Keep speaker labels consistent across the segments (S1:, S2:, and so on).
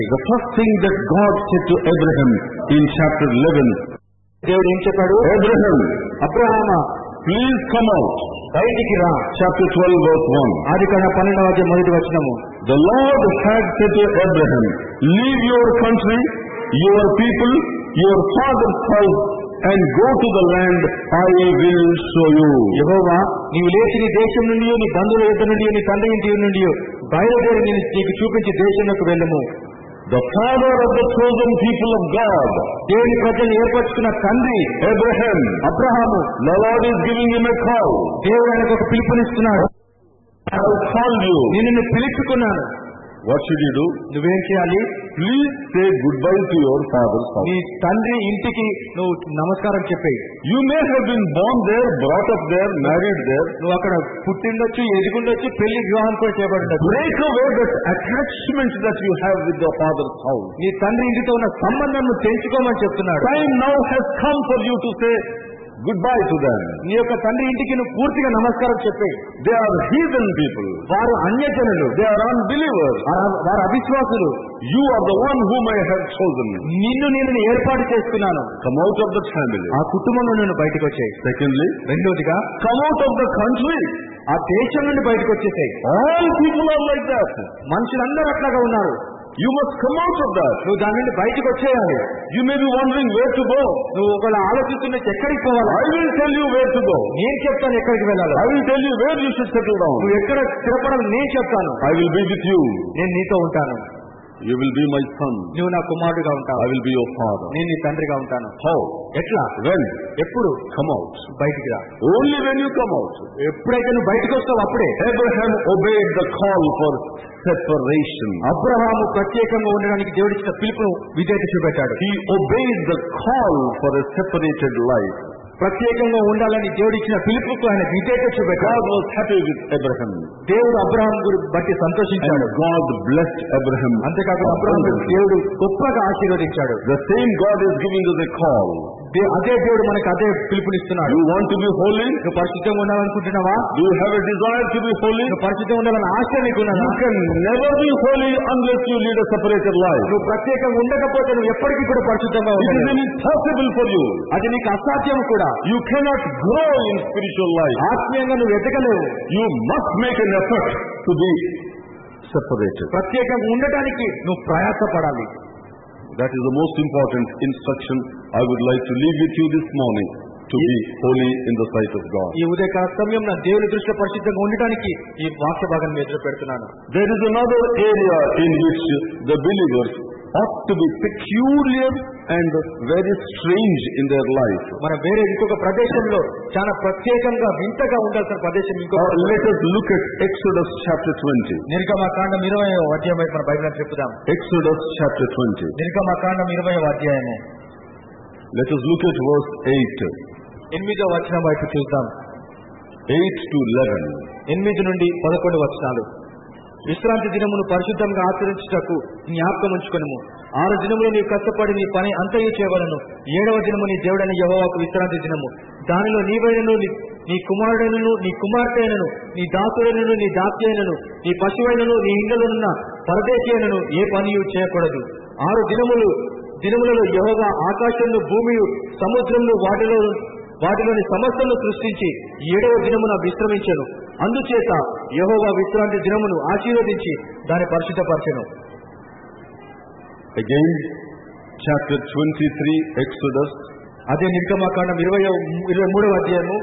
S1: The first thing that God said to Abraham in chapter 11,
S2: దేవుడు ఏం చెప్పాడు? అబ్రహామా,
S1: please come out.
S2: బయటికి రా.
S1: Chapter 12 verse 1.
S2: Adikandam 12:1.
S1: The Lord had said to Abraham, leave your country, your people, your father's house, and go to the land I will show you.
S2: యెహోవా, నీవు లేచి నీ దేశం నుండి, నీ బంధువుల యొద్ద నుండి, నీ తండ్రి ఇంటి నుండి బయలుదేరి నేను నీకు చూపించి దేశంలోకి వెళ్ళము.
S1: The father of the chosen people of God,
S2: దేవుని ప్రజలు ఏర్పరచుకున్న తండ్రి Abraham,
S1: the Lord is giving him a call.
S2: దేవుడు ఆయనకు ఒక పిలుపునిస్తున్నాడు.
S1: I have called you.
S2: నిన్ను పిలుచుకున్నాను.
S1: What should you do?
S2: నువ్వేం చేయాలి?
S1: Please say goodbye to your father's house.
S2: నీ తండ్రి ఇంటికి నువ్వు నమస్కారం చెప్పేయి.
S1: You may have been born there, brought up there, married there.
S2: నువ్వు అక్కడ పుట్టిండొచ్చు, ఎదిగుండొచ్చు, పెళ్లి వివాహం కూడా చేయబడిండొచ్చు.
S1: Break away that attachment that you have with your father's house.
S2: నీ తండ్రి ఇంటితో ఉన్న సంబంధం తెంచుకోమని చెప్తున్నాడు.
S1: Time now has come for you to say goodbye to them.
S2: నీ యొక్క తండ్రి ఇంటికి నువ్వు పూర్తిగా నమస్కారం చెప్పేయి.
S1: They are heathen people.
S2: వారు అన్యజనులు.
S1: They are unbelievers.
S2: వారు అవిశ్వాసులు.
S1: You are the one whom I have chosen.
S2: నిన్ను నేను ఏర్పాటు చేసుకున్నాను.
S1: Come out of that family.
S2: ఆ కుటుంబంలో నేను బయటకు వచ్చేయి.
S1: Secondly,
S2: రెండోదిగా,
S1: come out of the country.
S2: ఆ దేశం నుండి బయటకు వచ్చేసాయి.
S1: All people are like that.
S2: మనుషులందరూ అట్లాగా ఉన్నారు.
S1: You must come out of that.
S2: నువ్వు దాని నుండి బయటకు వచ్చేయాలి.
S1: You may be wondering where to go.
S2: నువ్వు ఒకవేళ ఆలోచిస్తున్న ఎక్కడికి పోవాలి?
S1: I will tell you where to go.
S2: నేను చెప్తాను ఎక్కడికి వెళ్ళాలి.
S1: I will tell you where you should settle down.
S2: నువ్వు ఎక్కడ స్థిరపడాలి నేను చెప్తాను.
S1: I will be with you.
S2: నేను నీతో ఉంటాను.
S1: You will be my son.
S2: నువ్వు నా కుమారుడిగా ఉంటావు.
S1: I will be your father.
S2: నేను నీ తండ్రిగా ఉంటాను.
S1: How?
S2: ఎట్లా?
S1: When?
S2: ఎప్పుడు?
S1: Come out.
S2: బయటికి రా.
S1: Only when you come out.
S2: ఎప్పుడైతే నువ్వు బయటకు వస్తావు అప్పుడే.
S1: Abraham obeyed the call for separation.
S2: Abraham ప్రత్యేకంగా ఉండడానికి దేవుడిచ్చిన పిలుపును విధేయత చూపెట్టాడు.
S1: He obeyed the call for a separated life.
S2: ప్రత్యేకంగా ఉండాలని దేవుడిచ్చిన పిలుపుకు ఆయన విధేయత చూపెట్టాడు.
S1: God was happy with Abraham.
S2: దేవుడు అబ్రహాం బట్టి సంతోషించాడు.
S1: And God blessed Abraham.
S2: అంతేకాకుండా అబ్రహాం దేవుడు గొప్పగా ఆశీర్వదించాడు.
S1: The same God is giving us a call.
S2: అదే దేవుడు మనకు అదే పిలుపునిస్తున్నాడు.
S1: You want to be holy?
S2: నువ్వు పరిశుద్ధంగా ఉండాలనుకుంటున్నావా?
S1: Do you have a desire to be holy?
S2: నువ్వు పరిశుద్ధంగా ఉండాలని ఆశ నీకున్నదా?
S1: You can never be holy unless you lead a separated life.
S2: నువ్వు ప్రత్యేకంగా ఉండకపోతే నువ్వు ఎప్పటికీ కూడా పరిశుద్ధంగా
S1: It
S2: ఉండలేవు.
S1: is impossible for you.
S2: అది నీకు అసాధ్యం కూడా.
S1: You cannot grow in spiritual life.
S2: ఆత్మీయంగా నువ్వు ఎదగలేవు.
S1: You must make an effort to be separated.
S2: ప్రత్యేకంగా ఉండటానికి నువ్వు ప్రయాసపడాలి.
S1: That is the most important instruction I would like to leave with you this morning, to be holy in the sight of God.
S2: ఈ ఉదయకాల సమయంలో దేవుని దృష్టిలో పరిశుద్ధంగా ఉండటానికి ఈ వాక్య భాగాన్ని ఎదురు పెడుతున్నాను.
S1: There is another area in which the believers ought to be peculiar and very strange in their life.
S2: మన వేరే ఇంకొక ప్రదేశంలో చాలా ప్రత్యేకంగా వింతగా ఉండాల్సిన ప్రదేశం ఇంకొక.
S1: Let us look at Exodus chapter 20.
S2: నిర్గమకాండం 20వ అధ్యాయం వైపు మన బైబిల్ చెప్పుదాం.
S1: Exodus chapter 20.
S2: నిర్గమకాండం 20వ అధ్యాయము.
S1: Let us look at verse 8.
S2: 8వ వచనం వైపు చూద్దాం.
S1: 8 to 11.
S2: 8 నుండి 11 వచనాలు. విశ్రాంతి దినమును పరిశుద్ధంగా ఆచరించుటకు జ్ఞాపకం ఉంచుకొనుము. 6 దినములు నీవు కష్టపడి నీ పని అంతయు చేయవలెను. 7వ దినము నీ దేవుడైన యెహోవాకు విశ్రాంతి దినము. దానిలో నీవైనను, నీ కుమారుడైనను, నీ కుమార్తెనను, నీ దాసుడైనను, నీ దాసి అయినను, నీ పశువైనను, నీ ఇండ్లలోనున్న పరదేశి అయినను ఏ పనియు చేయకూడదు. 6 దినములలో యెహోవా ఆకాశమును, భూమియు, సముద్రమును, వాటిలోని సమస్తను సృష్టించి 7వ దినమున విశ్రమించెను. అందుచేత యెహోవా విశ్రాంతి దినమును ఆశీర్వదించి దాన్ని పరిశుద్ధపరచెను.
S1: Again, chapter 23, Exodus.
S2: అదే నిర్గమకాండం 23వ అధ్యాయము.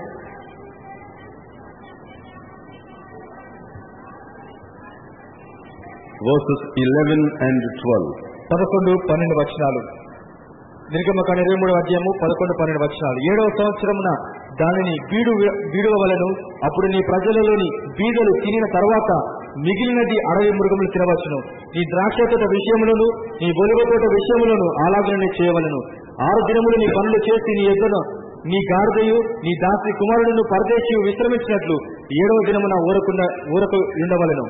S1: Verses 11 and 12.
S2: 11-12 వచనాలు. నిర్గమకాండం 23వ అధ్యాయము 11-12 వచనాలు. 7వ సంవత్సరమున దానిని బీడువవలెను. అప్పుడు నీ ప్రజలలోని బీదలు తినిన తర్వాత మిగిలినది అడవి మృగములు తినవచ్చును. నీ ద్రాక్ష తోట విషయములను, నీ ఒలివ తోట విషయములను అలాగనే చేయవలెను. 6 దినములు నీ పనులు చేసి నీ ఎద్దును, నీ గాడిదయు, నీ దాసి కుమారుడును పరదేశియు విశ్రమించినట్లు 7వ దినమున ఊరకు ఉండవలెను.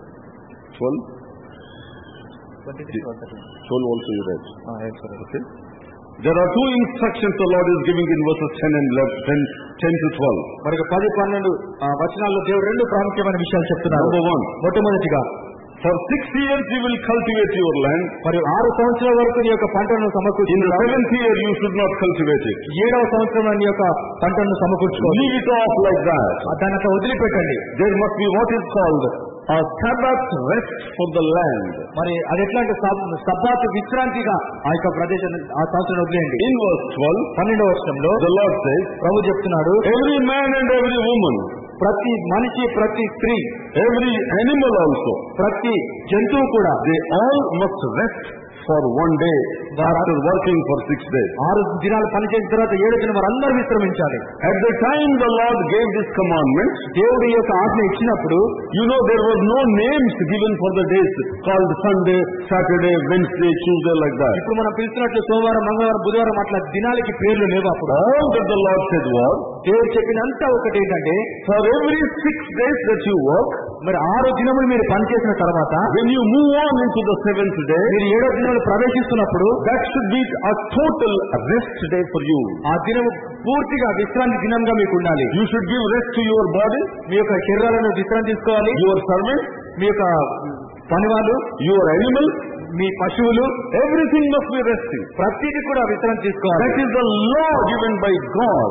S1: 12 also you read. Okay. There are two instructions the Lord is giving in verses 10 to 12.
S2: మరొక 10-12 వచనాల్లో దేవుడు 2 ప్రాముఖ్యమైన విషయాలు చెప్తున్నారు.
S1: Number 1.
S2: మొట్టమొదటిగా,
S1: For 6 years you will cultivate your land.
S2: మరియు 6 సంవత్సరాల వరకు నీ యొక్క పంటను
S1: In the
S2: సమకూర్చుకుంటావు.
S1: 7th year you should not cultivate it.
S2: 7వ సంవత్సరంలో నీ యొక్క పంటను సమకూర్చుకోవాలి.
S1: Leave it off like that.
S2: దాన్ని అట్లా వదిలిపెట్టండి.
S1: There must be what is called a Sabbath rest for the land.
S2: మరి అది ఎట్లా అంటే సబ్బాతు విశ్రాంతిగా ఆ యొక్క ప్రదేశాన్ని ఆ సంవత్సరం వదిలేయండి.
S1: In verse 12,
S2: 12వ వచనంలో
S1: the Lord says,
S2: ప్రభు చెప్తున్నాడు,
S1: every man and every woman,
S2: ప్రతి మనిషి, ప్రతి స్త్రీ,
S1: every animal also,
S2: ప్రతి జంతువు కూడా
S1: they all must rest for one day after working for 6 days.
S2: 6 దినాలు పనిచేసిన తర్వాత 7వ దినం వారందరూ విశ్రమించాలి.
S1: At the time the Lord gave this commandment,
S2: దేవుడి యొక్క ఆజ్ఞ ఇచ్చినప్పుడు
S1: there was no names given for the days called Sunday, Saturday, Wednesday, Tuesday, like that.
S2: ఇప్పుడు మనం పిలుస్తున్నట్లు సోమవారం, మంగళవారం, బుధవారం అట్లా దినాలకి పేర్లు లేవు. అప్పుడు
S1: All that the Lord said was,
S2: దేవుడు చెప్పినంత ఒకటి ఏంటంటే,
S1: for every 6 days that you work,
S2: మరి 6 దినములు మీరు పనిచేసిన తర్వాత
S1: when you move on into the 7th day,
S2: మీరు 7వ దినంలో ప్రవేశిస్తున్నప్పుడు
S1: that should be a total rest day for you.
S2: ఆ దినము పూర్తిగా విశ్రాంతి దినంగా మీకు ఉండాలి.
S1: You should give rest to your body,
S2: మీ యొక్క శరీరాలను విశ్రాంతి తీసుకోవాలి.
S1: your servants,
S2: మీ యొక్క పనివాళ్ళు,
S1: your animals,
S2: మీ పశువులు,
S1: everything must be resting.
S2: ప్రతిదీ కూడా విశ్రాంతి తీసుకోవాలి.
S1: That is the law given by God.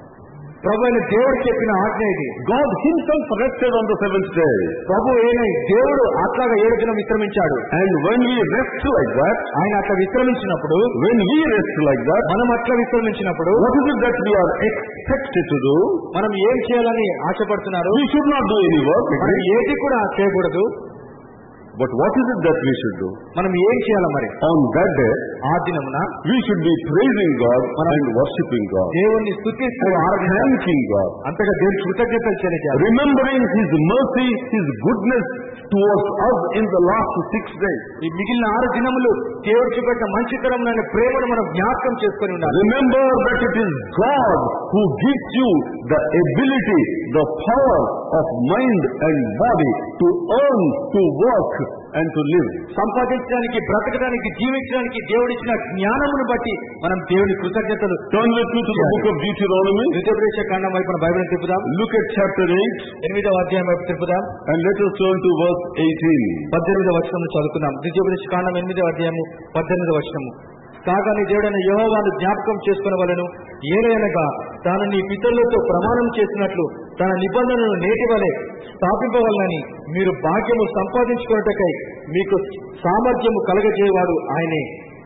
S2: ప్రభు అయిన దేవుడు చెప్పిన ఆజ్ఞ ఇది.
S1: God himself rested on the 7th day.
S2: ప్రభు అయిన దేవుడు అట్లాగా 7వ దినం విశ్రమించాడు.
S1: And when we rest like that,
S2: ఆయన అట్లా విశ్రమించినప్పుడు,
S1: when we rest like that,
S2: మనం అట్లా విశ్రమించినప్పుడు
S1: what is it that we are expected to do?
S2: మనం ఏం చేయాలని ఆశపడుతున్నారు?
S1: We should not do any work.
S2: మనం ఏది కూడా చేయకూడదు.
S1: But what is it that we should do?
S2: మనం ఏం చేయాలి మరి?
S1: On that day,
S2: ఆ దినమున
S1: we should be praising God and worshiping God,
S2: దేవుణ్ణి స్తుతిస్తూ
S1: thanking God,
S2: అంతగా దేవునికి కృతజ్ఞతలు చెల్లించాలి.
S1: remembering His mercy, His goodness towards us in the last 6 days.
S2: ఈ మిగిలిన 6 దినములు దేవుడు చూపెట్టిన మంచితనమైన ప్రేమను మనం జ్ఞాపకం చేసుకొని ఉండాలి.
S1: Remember that it is God who gives you the ability, the power of mind and body to earn, to work and to live.
S2: సంపాదించడానికి, బ్రతకడానికి, జీవించడానికి దేవుడిచ్చిన జ్ఞానమును బట్టి మనం దేవుని కృతజ్ఞతలు.
S1: Turn with me to the book of Deuteronomy.
S2: ద్వితీయోపదేశ కాండం వైపున బైబిల్ తిప్పుదాం.
S1: Look at chapter 8
S2: 8వ అధ్యాయం వైపు తిప్పుదాం.
S1: and let us turn to verse 18.
S2: 18వ వచనం చదువుకుందాం. ద్వితీయోపదేశ కాండం 8వ అధ్యాయము 18వ వచనము. కాగా నీ దేవుడైన యెహోవాను జ్ఞాపకం చేసుకొనవలెను. ఏలయనగా తాను నీ పితరులతో ప్రమాణం చేసినట్లు తన నిబంధనను నేటి వలె స్థాపింపవలనని మీరు భాగ్యము సంపాదించుకొనుటకై మీకు సామర్థ్యము కలగజేయవాడు ఆయనే.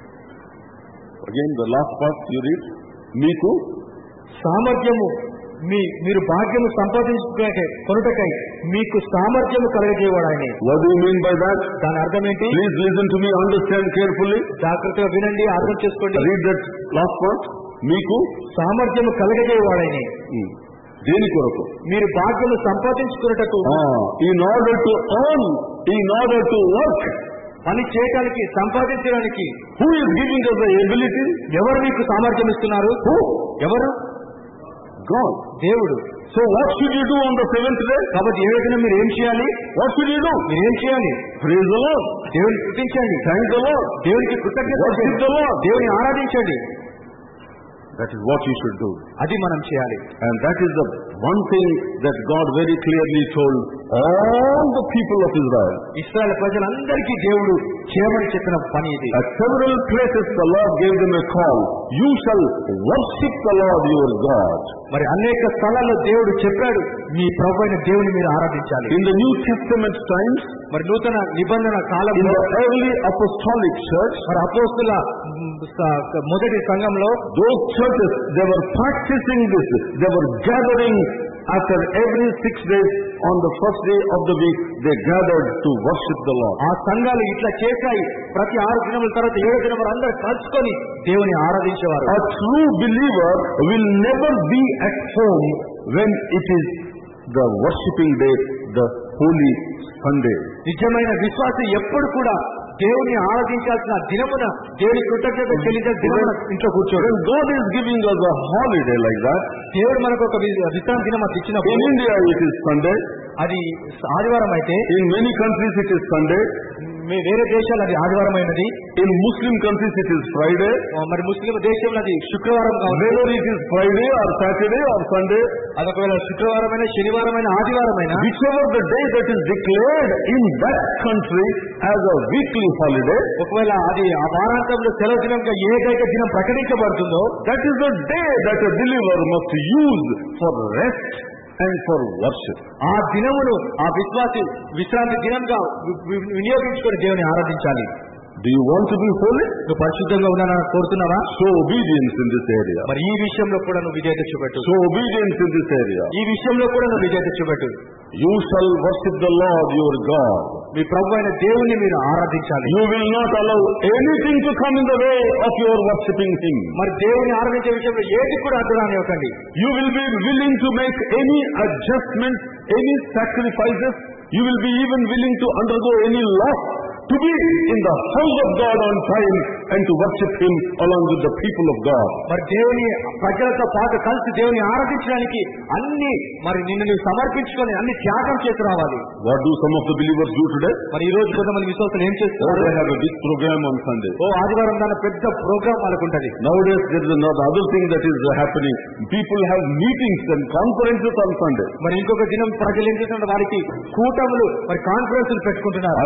S1: Again the last part you read. మీకు
S2: సామర్థ్యము మీరు భాగ్యము కొనుటకై మీకు సామర్థ్యము కలగజేయవాడు ఆయనే.
S1: What do you mean by that?
S2: దాని అర్థం ఏంటి?
S1: Please listen to me, understand carefully.
S2: జాగ్రత్తగా వినండి, అర్థం చేసుకోండి.
S1: Read that last part. మీకు
S2: సామర్థ్యము కలగజేయవాడైనే.
S1: దేని కొరకు?
S2: మీరు భాగ్యము సంపాదించుకున్నటకు,
S1: in order to earn, in order to work,
S2: పని చేయడానికి, సంపాదించడానికి.
S1: Who is giving us the ability?
S2: ఎవరు మీకు సామర్థ్యం ఇస్తున్నారు? ఎవరు?
S1: God.
S2: దేవుడు.
S1: So what should you do on the 7th day?
S2: కాబట్టి 7వ దినం మీరు ఏం చేయాలి?
S1: What should you do?
S2: మీరు ఏం చేయాలి?
S1: Praise the Lord.
S2: దేవుని స్తుతించండి.
S1: Thank the Lord.
S2: దేవునికి కృతజ్ఞతలు
S1: Worship the Lord.
S2: దేవుని ఆరాధించండి.
S1: That is what you should do.
S2: అది మనం చేయాలి.
S1: And that is the one thing that God very clearly told all the people of Israel.
S2: ఇశ్రాయేలు ప్రజలందరికీ దేవుడు చేయమని చెప్పిన పని ఇది.
S1: At several places the Lord gave them a call. You shall worship the Lord your God.
S2: మరి అనేక స్థలాల్లో దేవుడు చెప్పాడు, మీ ప్రభువైన దేవుని మీరు ఆరాధించాలి.
S1: In the New Testament times,
S2: మరి నూతన నిబంధన
S1: in
S2: కాలంలో,
S1: the early apostolic church,
S2: మరి అపోస్తుల మొదటి సంఘంలో,
S1: those churches, they were practicing this. They were gathering after every 6 days. On the first day of the week, they gathered to worship the Lord.
S2: ఆ సంఘాలు ఇట్లా చేశాయి. ప్రతి 6 దినముల తర్వాత 7వ దినం అందరూ కలుసుకొని దేవుని ఆరాధించేవారు.
S1: A true believer will never be at home when it is the worshiping day, the holy Sunday.
S2: నిజమైన విశ్వాసి ఎప్పుడు కూడా దేవుని ఆరాధించాల్సిన దినమున, దేవుని కృతజ్ఞత చెల్లించాల్సిన దినమున ఇంట్లో కూర్చోడు.
S1: When God is giving us a holiday like that,
S2: దేవుడు మనకు ఒక విశ్రాంతి దినం ఇచ్చినప్పుడు,
S1: in India it is Sunday,
S2: అది ఆదివారం అయితే,
S1: in many countries it is Sunday,
S2: వేరే దేశాలు అది ఆదివారమైనది.
S1: In Muslim countries it is Friday.
S2: మరి ముస్లిం దేశంలో అది శుక్రవారం కావాలి.
S1: Whether it is Friday or Saturday or Sunday,
S2: అదొకవేళ శుక్రవారమైన, శనివారమైన, ఆదివారమైన,
S1: whichever the day that is declared in that country as a weekly holiday,
S2: ఒకవేళ అది ఆ వారాంతంలో సెలవు దినంగా ఏదైతే దినం ప్రకటించబడుతుందో,
S1: that is the day that a believer must use for rest and for worship.
S2: ఆ దినమును ఆ విశ్వాసి విశ్రాంతి దినంగా వినియోగించుకొని దేవుని ఆరాధించాలి.
S1: Do you want to be holy?
S2: నువ్వు పరిశుద్ధంగా ఉండాలని కోరుతున్నావా?
S1: Show obedience in this area.
S2: మరి ఈ విషయంలో కూడా నువ్వు విధేయత చూపెట్టు.
S1: Show obedience in this area.
S2: ఈ విషయంలో కూడా నువ్వు విధేయత చూపెట్టు.
S1: You shall worship the Lord your God.
S2: మీ ప్రభువైన దేవుణ్ణి మీరు ఆరాధించాలి.
S1: You will not allow anything to come in the way of your worshiping Him.
S2: మరి దేవుని ఆరాధించే విషయంలో ఏది కూడా అడ్డు రానివ్వకండి.
S1: You will be willing to make any adjustments, any sacrifices. You will be even willing to undergo any loss to be in the house of God on time and to worship Him along with the people of God.
S2: మరి దేవుని ప్రజలతో పాటు కలిసి దేవుని ఆరాధించడానికి అన్ని మరి నిన్ను సమర్పించుకొని అన్ని త్యాగం చేసి రావాలి.
S1: What do some of the believers do today?
S2: మరి ఈ రోజు కొంతమంది విశ్వాసులు ఏం చేస్తున్నారు?
S1: They have a big program on Sunday.
S2: ఆదివారం దాని పెద్ద ప్రోగ్రామ్ వాళ్ళకుంటది.
S1: Nowadays there is another other thing that is happening. People have meetings and conferences on Sunday.
S2: మరి ఇంకొక దినం ప్రజలు ఏం చేస్తున్నారు? వారికి కూటములు మరి కాన్ఫరెన్స్లు పెట్టుకుంటున్నారు.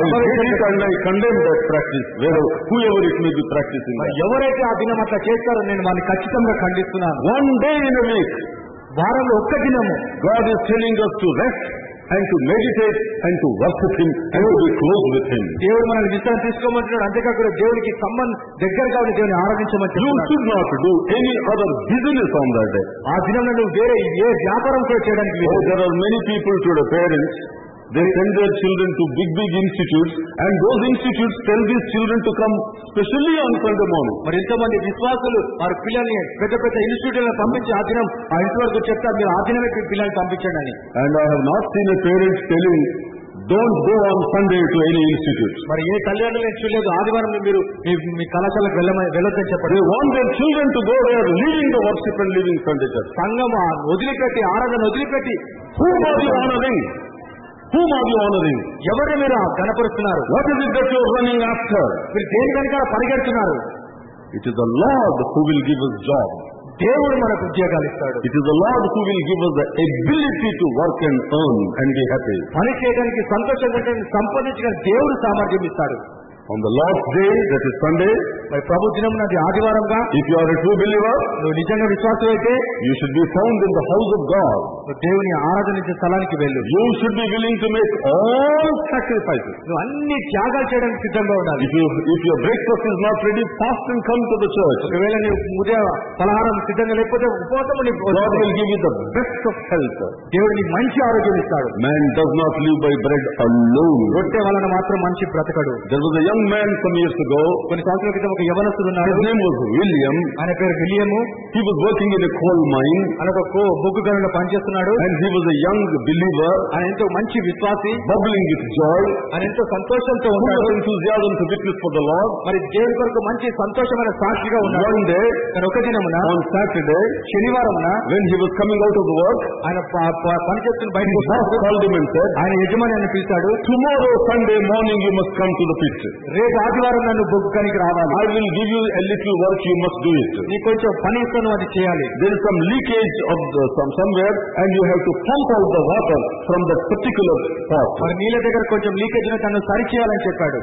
S1: I condemn that practice, whoever it may be practicing.
S2: ఎవరైతే ఆ దినం అట్లా చేస్తారో నేను వారిని ఖచ్చితంగా ఖండిస్తున్నాను.
S1: One day in a week,
S2: వారంలో ఒక్క దినము
S1: God is telling us to rest and to meditate and to worship Him and to be close with Him.
S2: దేవుడు మనల్ని విశ్రాంతి తీసుకోమంటున్నాడు. అంతేకాకుండా దేవునికి దగ్గరగా ఉండి దేవుని ఆరాధించమని
S1: You should not do any other business on that day.
S2: ఆ దినంలో నువ్వు వేరే ఏ వ్యాపారం కూడా చేయడానికి లేదు.
S1: There are many people today, parents, they send their children to big institutes, and those institutes tell these children to come specially on Sunday morning.
S2: మరి ఎంతమంది విశ్వాసులు వారి పిల్లల్ని పెద్ద పెద్ద ఇన్స్టిట్యూట్లను పంపించి ఆ దినం ఆ ఇంటి వరకు చెప్తారు, మీరు ఆ దినమే పిల్లల్ని పంపించండి అని.
S1: And I have not seen a parent telling, don't go on Sunday to any institute.
S2: మరి ఏ తల్లిదండ్రులు నేను చూడలేదు ఆదివారం మీరు మీ కళాశాలకు వెళ్ళొద్దని చెప్పండి.
S1: They want their children to go there, leaving the worship and leaving Sunday church.
S2: సంఘం వదిలిపెట్టి, ఆరాధన వదిలిపెట్టి,
S1: whom are you honoring? Whom are you honoring?
S2: ఎవరిని మీరు కనపరుస్తున్నారు?
S1: What is it that you are running after?
S2: మీరు దేని కనుక పరిగెడుతున్నారు?
S1: It is the Lord who will give us job.
S2: దేవుడు మనకు ఉద్యోగాలు ఇస్తాడు.
S1: It is the Lord who will give us the ability to work and earn and be happy.
S2: పని చేయడానికి, సంతోషంగా సంపాదించడానికి దేవుడు సామర్థ్యం ఇస్తాడు.
S1: On the last day, that is Sunday,
S2: మరి ప్రభు దినం నాది ఆదివారంగా,
S1: if you are a true believer,
S2: నువ్వు నిజంగా విశ్వాసమైతే
S1: you should be found in the house of God.
S2: దేవుని ఆరాధనించే స్థలానికి వెళ్ళు.
S1: You should be willing to make all sacrifices.
S2: నువ్వు అన్ని త్యాగాలు చేయడానికి సిద్ధంగా ఉండాలి.
S1: If your breakfast is not ready, fast and come to the church.
S2: ఒకవేళ నీవు ఉదయం పలహారం సిద్ధంగా లేకపోతే ఉపవాసం
S1: God will give you the best of health.
S2: దేవుడు నీకు మంచి ఆరోగ్యం ఇస్తాడు.
S1: Man does not live by bread alone.
S2: రొట్టె వలన మాత్రం మనిషి బ్రతకడు.
S1: There was a young man some years ago.
S2: కొన్ని సంవత్సరాల క్రితం ఒక యవనస్తుడు ఉన్నాడు.
S1: His name was William.
S2: ఆయన పేరు విలియము.
S1: He was working in a coal mine.
S2: ఆయన ఒక బొగ్గు గనుల్లో పనిచేస్తున్నాడు.
S1: And he was a young believer.
S2: ఆయన ఎంతో మంచి విశ్వాసి,
S1: bubbling with joy.
S2: ఆయన ఎంతో సంతోషంతో ఉన్నాడు.
S1: Full of enthusiasm to witness for the Lord.
S2: మరి దేవుని కొరకు మంచి సంతోషమైన సాక్షిగా ఉన్నాడు.
S1: One day,
S2: ఒక దినమున,
S1: on Saturday,
S2: శనివారమున,
S1: when he was coming out of the work,
S2: ఆయన పని చేస్తున్న బయటకు
S1: called him and said,
S2: ఆయన యజమాని అని పిలిచాడు.
S1: tomorrow Sunday morning you must come to the pit.
S2: రేపు ఆదివారం నన్ను బొగ్గుకానికి రావాలి.
S1: I will give you a little work, you must do it.
S2: నీ కొంచెం పని ఇస్తాను, అది చేయాలి.
S1: There is some leakage of somewhere and you have to pump out the water from that particular spot.
S2: మరి నీళ్ళ దగ్గర కొంచెం లీకేజ్ తను సరి చేయాలని చెప్పాడు.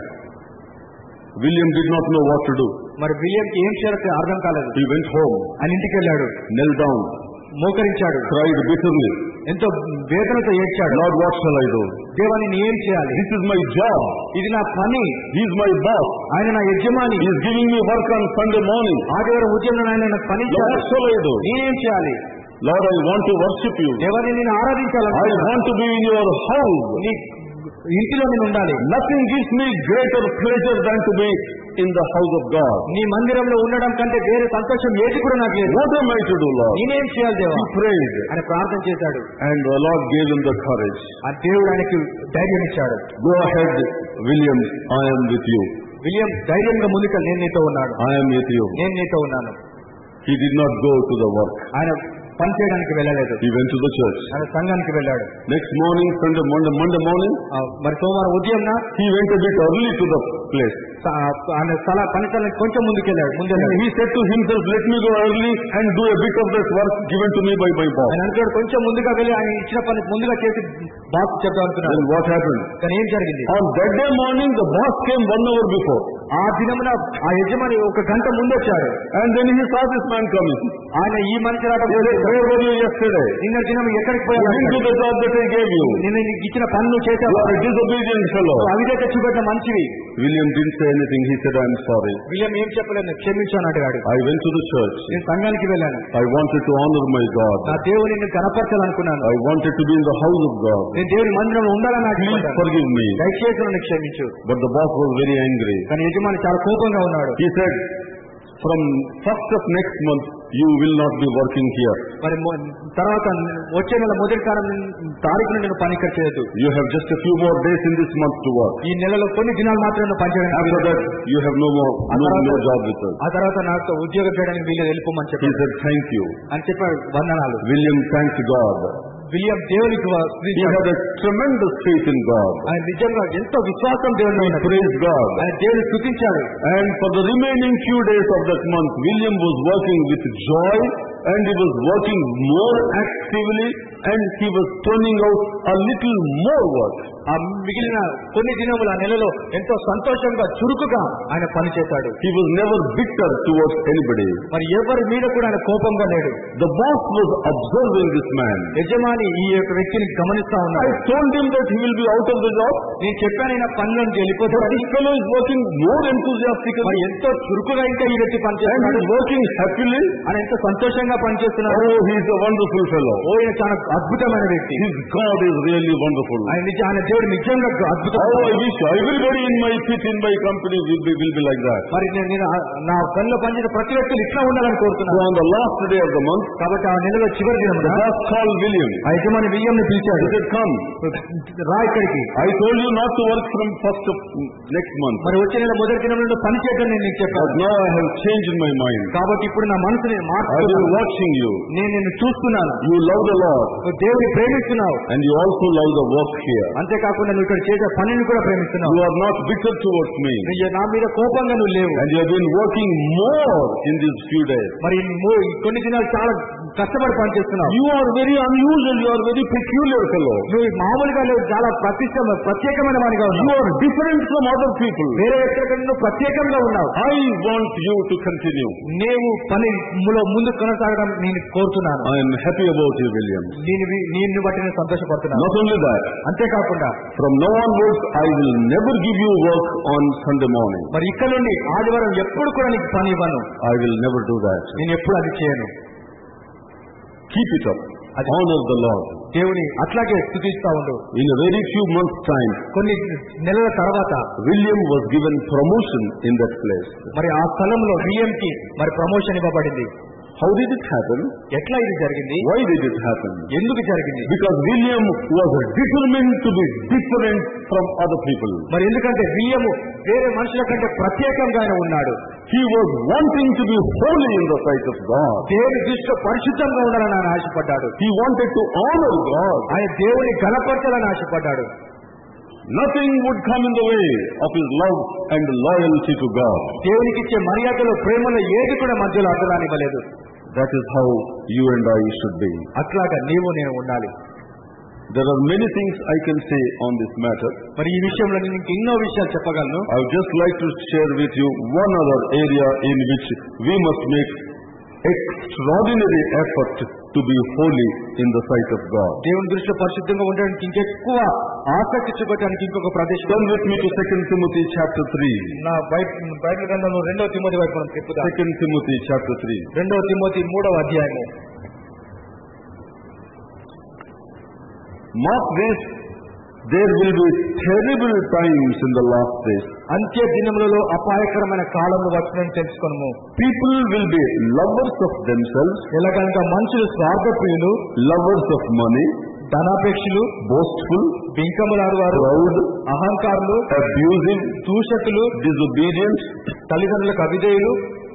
S1: William did not know what to do.
S2: మరి విలియంకి ఏం చేయాలో అర్థం కాలేదు.
S1: He went home.
S2: ఆయన ఇంటికి వెళ్ళాడు.
S1: Knelt down.
S2: మోకరించాడు.
S1: Cried bitterly.
S2: ఎంతో వేదనతో ఏడ్చాడు.
S1: Lord, what shall I do?
S2: దేవా, నేను ఏం చేయాలి?
S1: This is my job.
S2: ఇది నా పని.
S1: He is my boss.
S2: ఆయన నా యజమాని.
S1: He is giving me work on Sunday morning.
S2: ఆదివారం ఉదయం ఆయన నాకు పని ఇచ్చాడు.
S1: What shall I do?
S2: నేనేం చేయాలి?
S1: Lord, I want to worship you.
S2: దేవా, నేను ఆరాధించాలి.
S1: I want to be in your house.
S2: నీ ఇంటిలో నేను ఉండాలి.
S1: Nothing gives me greater pleasure than to be in the house of God.
S2: నీ మందిరంలో ఉండడం కంటే వేరే సంతోషం ఏది కూడా నాకు లేదు.
S1: What am I to do, Lord?
S2: నేనేం చేయాలి దేవా?
S1: He prayed.
S2: ఆయన ప్రార్థన చేశాడు.
S1: And the Lord gave him the courage.
S2: ఆ దేవుడు ఆయనకి ధైర్యం ఇచ్చాడు.
S1: Go ahead, William, I am with you.
S2: William ధైర్యంగా ముందుకు, నేను నీతో ఉన్నాను.
S1: I am with you.
S2: నేను నీతో ఉన్నాను.
S1: He did not go to the work.
S2: ఆయన పని చేయడానికి వెళ్ళలేదు.
S1: He went to the church.
S2: ఆయన సంఘానికి వెళ్ళాడు.
S1: Next morning, Monday morning,
S2: మరి సోమవారం ఉదయం
S1: he went a bit early to the place.
S2: ఆయన పని స్థలానికి కొంచెం ముందుకెళ్ళాడు.
S1: He said to himself, let me go early and do a bit of that work given to me by my boss.
S2: ఆయన అనుకున్నాడు కొంచెం ముందుగా వెళ్ళి ఆయన ఇచ్చిన పని ముందుగా చేసి బాస్ చెప్తాం అనుకున్నాడు.
S1: Then what happened?
S2: కానీ ఏం జరిగింది?
S1: On that day morning, the boss came 1 hour before.
S2: ఆ దినమున ఆ యజమాని 1 గంట ముందు వచ్చాడు.
S1: And then he saw this man coming.
S2: ఆయన ఈ మనిషి రావడం,
S1: where were you yesterday?
S2: నిన్న దినం ఎక్కడికి పోయావు?
S1: Into the job that I gave you.
S2: నేను నీకు ఇచ్చిన పని నువ్వు చేసావు.
S1: You are a disobedient fellow.
S2: అవిధేయత చూపెట్టిన మనిషివి.
S1: William didn't say anything. He said, I'm sorry.
S2: William ఏం చెప్పలేదు, క్షమించాను అడిగాడు.
S1: I went to the church.
S2: నేను సంఘానికి వెళ్ళాను.
S1: I wanted to honor my God.
S2: నా దేవుని నేను కనపరచాలనుకున్నాను.
S1: I wanted to be in the house of God.
S2: నేను దేవుని మందిరంలో ఉండాలని
S1: Please forgive me.
S2: దయచేసి నన్ను క్షమించు.
S1: But the boss was very angry.
S2: కానీ యజమాని చాలా కోపంగా ఉన్నాడు.
S1: He said, from 1st of next month, you will not be working here.
S2: మరి తర్వాత వచ్చే నెల మొదటి తారీఖు నుండి నేను పని ఇక్కడ చేయొద్దు.
S1: You have just a few more days in this month to work.
S2: ఈ నెలలో కొన్ని దినాలు మాత్రమే పని చేయడానికి.
S1: After that, you have no job with us.
S2: ఆ తర్వాత నాకు ఉద్యోగం చేయడానికి వీలు వెళ్ళిపోమని చెప్పాడు.
S1: He said, thank you.
S2: అని చెప్పాడు. వందనాలు.
S1: William thanked God.
S2: విలియం దేవునికి
S1: He had a tremendous faith in God.
S2: ఆయన నిజంగా ఎంతో విశ్వాసం దేవుని మీద.
S1: Praise God.
S2: ఆయన దేవుని స్తుతించాడు.
S1: And for the remaining few days of that month, William was working with joy, and he was working more actively, and he was turning out a little more work.
S2: ఆ మిగిలిన కొన్ని దినముల నెలలో ఎంతో సంతోషంగా చురుకుగా ఆయన పని చేశాడు.
S1: He was never bitter towards anybody.
S2: మరి ఎవరి మీద కూడా ఆయన కోపంగా లేడు.
S1: The boss was observing this man.
S2: యజమాని ఈ యొక్క వ్యక్తిని గమనిస్తా ఉన్నాడు.
S1: I told him that he will be out of the job.
S2: నేను చెప్పాను ఈయన పని నుంచి వెళ్ళిపోతాడు.
S1: This fellow is working more enthusiastically.
S2: మరి ఎంతో చురుకుగా ఇంకా ఈ వ్యక్తి పనిచేస్తున్నాడు.
S1: And he is working happily.
S2: ఆయన ఎంతో సంతోషంగా పనిచేస్తున్నాడు.
S1: Oh, he is a wonderful fellow.
S2: ఈయన చాలా అద్భుతమైన వ్యక్తి.
S1: His God is really wonderful.
S2: ఆయన దేవుడు నిజంగా అద్భుతం.
S1: Oh, I wish everybody in my pit, in my company will be like that.
S2: మరి నేను నా పనిలో పనిచేసిన ప్రతి వ్యక్తులు ఇట్లా ఉండాలని కోరుతున్నాను.
S1: So on the last day of the month,
S2: కాబట్టి ఆ నెలలో చివరి దినం
S1: the boss called William.
S2: ఆ యజమాని విలియంని పిలిచాడు.
S1: He said, come.
S2: రా ఇక్కడికి.
S1: I told you not to work from 1st of next month.
S2: మరి వచ్చే నెల మొదటి దినం నుండి పని చేయడం నేను నీకు చెప్పాను.
S1: But now I have changed my mind.
S2: కాబట్టి ఇప్పుడు నా మనసుని
S1: I have
S2: మార్చుకున్నాను.
S1: been watching you.
S2: నేను నిన్ను చూస్తున్నాను.
S1: You love the Lord.
S2: దేవుని ప్రేమిస్తున్నావు.
S1: And you also love the work here.
S2: అంతేకాకుండా నువ్వు ఇక్కడ చేసే పనిని కూడా ప్రేమిస్తున్నావు.
S1: You are not bitter towards me.
S2: నా మీద కోపంగా నువ్వు లేవు.
S1: And you have been working more in these few days.
S2: మరి కొన్ని దినాలు చాలా కష్టపడి పనిచేస్తున్నావు.
S1: You are very unusual. You are very peculiar fellow.
S2: నువ్వు మామూలుగా లేవు, చాలా ప్రత్యేకమైన వాడిగా ఉన్నావు.
S1: You are different from other people.
S2: వేరే వ్యక్తుల నువ్వు ప్రత్యేకంగా ఉన్నావు.
S1: I want you to continue.
S2: నీవు పనిలో ముందు కొనసాగడం నేను కోరుతున్నాను.
S1: I am happy about you, William.
S2: నిన్ను బట్టి నేను సంతోషపడుతున్నాను.
S1: Not only that,
S2: అంతేకాకుండా
S1: from now onwards I will never give you work on Sunday morning.
S2: మరి ఇక్కడ నుండి ఆదివారం ఎప్పుడు కూడా నీకు పని ఇవ్వను.
S1: I will never do that.
S2: నేను ఎప్పుడు అది చేయను.
S1: Keep it up. Honor the Lord.
S2: దేవుని అట్లాగే స్తుతిస్తా ఉండు.
S1: In a very few months' time,
S2: కొన్ని నెలల తర్వాత
S1: William was given promotion in that place.
S2: మరి ఆ స్థలంలో విలియం కి మరి ప్రమోషన్ ఇవ్వబడింది.
S1: How did it happen?
S2: ఎట్లా ఇది జరిగింది?
S1: Why did it happen?
S2: ఎందుకు జరిగింది?
S1: Because William was determined to be different from other people.
S2: మరి ఎందుకంటే విలియం వేరే మనుషుల కంటే ప్రత్యేకంగా ఆయన ఉన్నాడు.
S1: He was wanting to be holy in the sight of God.
S2: దేవుని దృష్టిలో పరిశుద్ధంగా ఉండాలని ఆయన ఆశపడ్డాడు.
S1: He wanted to honor God.
S2: ఆయన దేవుని ఘనపరచాలని ఆశపడ్డాడు.
S1: Nothing would come in the way of his love and loyalty to God.
S2: దేవునికి ఇచ్చే మర్యాదలో ప్రేమలో ఏది కూడా మధ్యలో అడ్డరానివ్వలేదు.
S1: That is how you and I should be.
S2: అట్లాగా నీవు నేను ఉండాలి.
S1: There are many things I can say on this matter.
S2: మరి ఈ విషయంలో నేను ఎన్నో విషయాలు చెప్పగలను.
S1: I would just like to share with you one other area in which we must make extraordinary effort to be holy in the sight of God.
S2: దేవుని దృష్టిలో పరిశుద్ధంగా ఉండడానికి ఇంకెక్కువ ఆసక్తి చూపడానికి ఇంకొక ప్రదేశం.
S1: Turn with me to 2 Timothy chapter 3.
S2: నా బైబిల్ గ్రంథంలో 2వ తిమోతి వైపు మనం తిప్పుదాం.
S1: 2 Timothy chapter 3.
S2: 2వ తిమోతి 3వ అధ్యాయము.
S1: Mark this, there will be terrible times in the last days.
S2: అంత్య దినములలో అపాయకరమైన కాలము వచ్చునని తెలుసుకొనుము.
S1: People will be lovers of themselves,
S2: ఎలాగంటే మనుషులు స్వార్థప్రియులు,
S1: lovers of money,
S2: ధనాపేక్షులు,
S1: boastful,
S2: బింకములాడువారు,
S1: proud,
S2: అహంకారులు,
S1: abusive,
S2: దూషకులు,
S1: disobedient,
S2: తల్లిదండ్రులకు అవిధేయులు,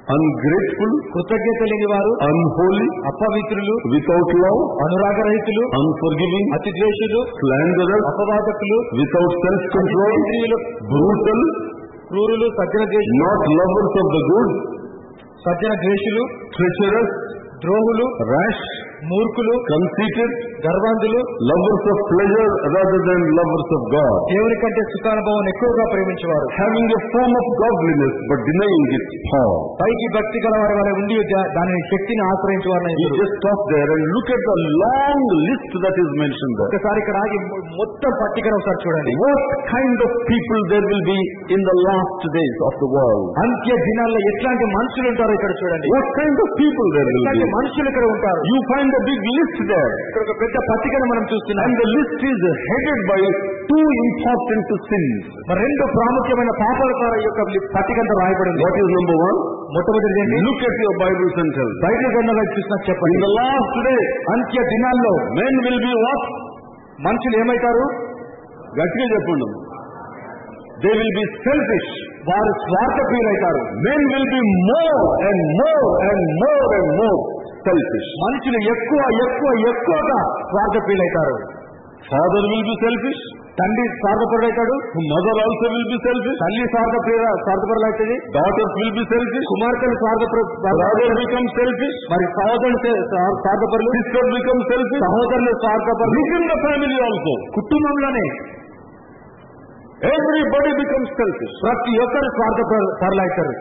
S1: ungrateful,
S2: కృతజ్ఞత లేని వారు,
S1: unholy,
S2: అపవిత్రులు,
S1: without love,
S2: అనురాగరహితులు,
S1: unforgiving,
S2: అతిద్వేషులు,
S1: slanderers,
S2: అపవాదకులు,
S1: without self-control, brutal,
S2: క్రూరులు, సజ్జన ద్వేషులు,
S1: not lovers of the good,
S2: సజ్జన ద్వేషులు,
S1: treacherous,
S2: ద్రోహులు,
S1: rash,
S2: మూర్ఖులు,
S1: conceited,
S2: గర్వాంధులు,
S1: lovers of pleasure rather than lovers of God,
S2: దేవుని కంటే సుఖానుభవం ఎక్కువగా ప్రేమించేవారు,
S1: having a form of godliness but denying its power.
S2: పైకి భక్తి గల వారి వల్ల ఉండి దాని శక్తిని ఆశ్రయించేవారు.
S1: You just stop there and look at the long list that is mentioned there.
S2: ఒకసారి ఇక్కడ ఆగి మొత్తం పట్టికను ఒకసారి చూడండి.
S1: What kind of people there will be in the last days of the world?
S2: అంత్య దినాల్లో ఎట్లాంటి మనుషులు ఉంటారో ఇక్కడ చూడండి.
S1: What kind of people there will be?
S2: ఎట్లాంటి మనుషులు ఇక్కడ ఉంటారు.
S1: You find a big list there.
S2: ఇక్కడ ఒక పెద్ద పట్టికను మనం చూస్తున్నాం.
S1: And the list is headed by two important sins.
S2: మరి రెండు ప్రాముఖ్యమైన పాపాల ద్వారా ఈ యొక్క పట్టికంతో రాయబడింది.
S1: What is number one?
S2: మొట్టమొదటిది ఏంటి?
S1: Look at your Bibles and tell.
S2: Bible గ్రంథంలో చూసినా చెప్పండి.
S1: In the last day,
S2: అంత్య దినాల్లో
S1: men will be what?
S2: మనుషులు ఏమైతారు?
S1: గట్టిగా చెప్పండి. They will be selfish.
S2: వారు స్వార్థప్రియులైతారు.
S1: Men will be more and more and more and more selfish.
S2: మనుషులు ఎక్కువగా స్వార్థప్రియులైతారు.
S1: Father will be selfish.
S2: తండ్రి స్వార్థపరుడైతాడు.
S1: Mother also will be selfish.
S2: తల్లి స్వార్థపరులైతుంది.
S1: Daughters will be selfish.
S2: కుమార్తెలు
S1: Brother becomes selfish.
S2: మరి సహోదరులు స్వార్థపరులు.
S1: Sister becomes selfish.
S2: సహోదరులు స్వార్థపరులు.
S1: Within the family also.
S2: కుటుంబంలోనే
S1: Everybody becomes selfish.
S2: ప్రతి ఒక్కరు స్వార్థపరులైతారు.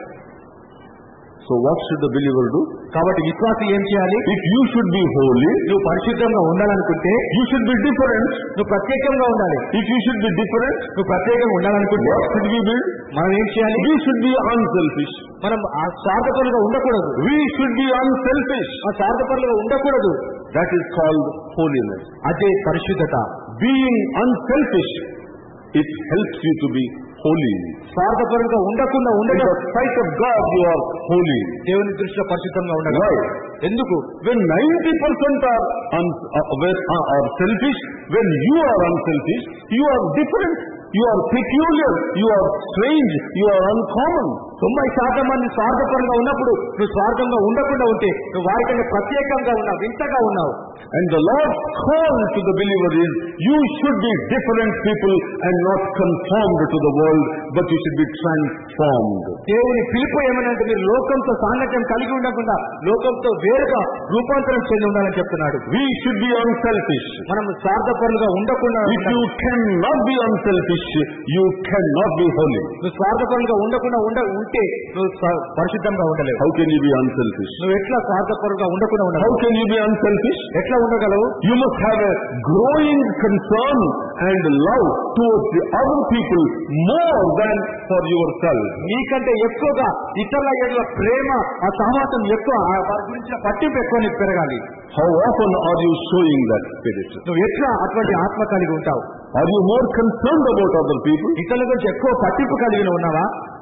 S1: So what should the believer do?
S2: కాబట్టి విశ్వాసి ఏం చేయాలి?
S1: If you should be holy,
S2: నువ్వు పరిశుద్ధంగా ఉండాలనుకుంటే
S1: you should be different.
S2: నువ్వు ప్రత్యేకంగా ఉండాలి.
S1: If you should be different,
S2: నువ్వు ప్రత్యేకంగా ఉండాలనుకుంటే
S1: what should we do?
S2: మనం ఏం చేయాలి?
S1: We should be unselfish.
S2: మనం ఆ స్వార్థపరులుగా ఉండకూడదు.
S1: We should be unselfish.
S2: ఆ స్వార్థపరులుగా ఉండకూడదు.
S1: That is called holiness.
S2: అదే పరిశుద్ధత.
S1: Being unselfish, it helps you to be holy.
S2: స్వార్థపరులుగా ఉండకుండా
S1: In
S2: ఉండగా
S1: the sight of God, you are holy.
S2: దేవుని దృష్టిలో పరిశుద్ధంగా ఉండగా.
S1: Why?
S2: ఎందుకు?
S1: When 90% are selfish, when you are unselfish, you are different. You are peculiar. You are strange. You are uncommon.
S2: 90% మంది స్వార్థపరులుగా ఉన్నప్పుడు నువ్వు స్వార్థంగా ఉండకుండా ఉంటే నువ్వు వారికంటే ప్రత్యేకంగా ఉన్నావు, వింతగా ఉన్నావు.
S1: And the Lord's call to the believer is, you should be different people and not conformed to the world, but you should be transformed.
S2: దేవుని పిలుపు ఏమనంటే మీరు లోకంతో సాంగత్యం కలిగి ఉండకుండా లోకంతో వేరుగా రూపాంతరం చెంది ఉండాలని చెప్తున్నాడు.
S1: We should be unselfish.
S2: మనం స్వార్థపరులుగా ఉండకుండా
S1: If you cannot be unselfish, you cannot be holy.
S2: నువ్వు స్వార్థపరులుగా ఉండకుండా ఉంటే నువ్వు పరిశుద్ధంగా ఉండలేవు.
S1: How can you be unselfish?
S2: నువ్వు ఎట్లా స్వార్థపరులుగా ఉండకుండా
S1: How
S2: ఉండలేవు?
S1: can you be unselfish?
S2: ఎట్లా ఉండగలవు?
S1: You must have a growing concern and love towards the other people more than for yourself.
S2: నీకంటే ఎక్కువగా ఇతరుల ఎడల ప్రేమ, ఆ సహవాసం ఎక్కువ, వారి గురించిన పట్టింపు ఎక్కువ నీకు పెరగాలి.
S1: How often are you showing that spirit?
S2: నువ్వు ఎట్లా అటువంటి ఆత్మ కలిగి ఉంటావు?
S1: Are you more concerned about other people?
S2: ఇతరుల గురించి ఎక్కువ పట్టింపు కలిగి ఉన్నావా?